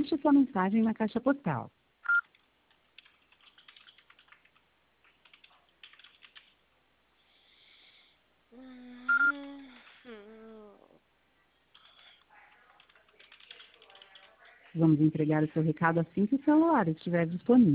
deixe sua mensagem na caixa postal. Vamos entregar o seu recado assim que o celular estiver disponível.